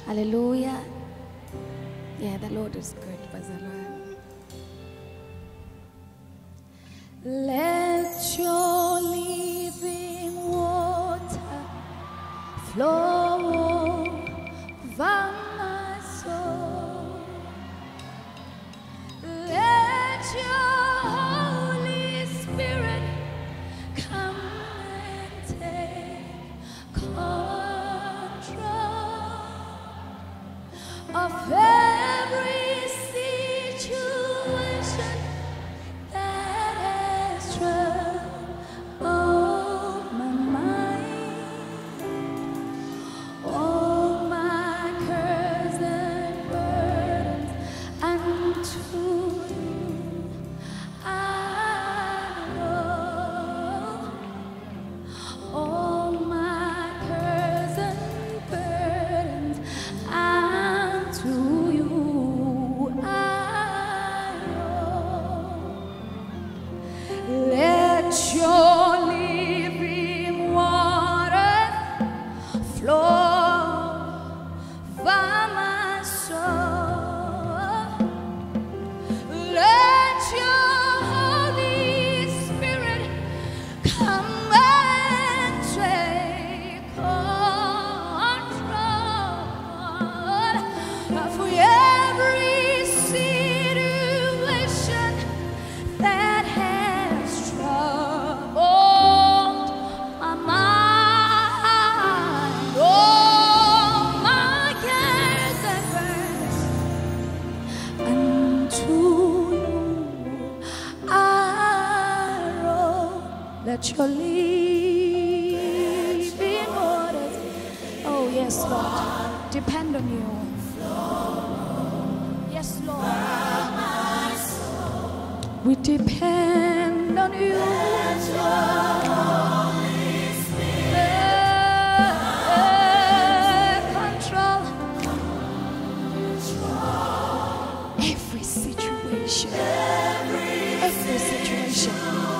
Hallelujah. Yeah, the Lord is good. Let your living water flow over my soul. Let your Holy Spirit come and take control of every situation that has troubled my mind. All my cares and burdens unto you I roll. All my cares and burdens unto you I roll. Let your living water flow over my soul. Let your Holy Spirit come and take control of every situation that has troubled my mind. All my cares and burdens unto you I roll. Let your living waters, oh yes, Lord, depend on you. Yes, Lord, we depend on you. Control every situation. Every situation.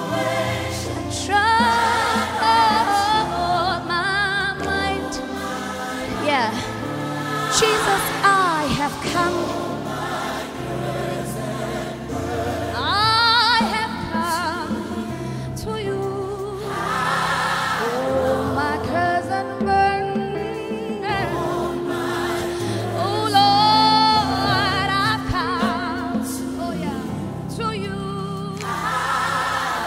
Control my mind. Yeah. Jesus, I have come. I have come to you. Oh, my cares and burdens. Oh, Lord, I've come. Oh, yeah. To you.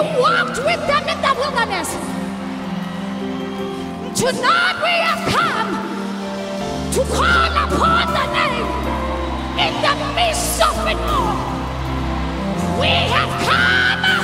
walked with them in the wilderness. Tonight we have come to call upon the name in the midst of it all. We have come